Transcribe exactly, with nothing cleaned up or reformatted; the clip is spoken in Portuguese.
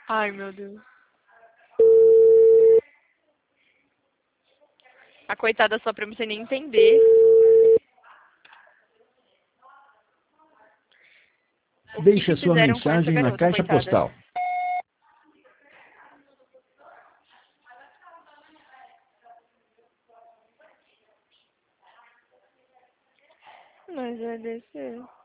Ai, meu Deus. A coitada só pra você nem entender. O que Deixe que a sua fizeram com essa mensagem na garota, caixa coitada? postal. Mas vai descer.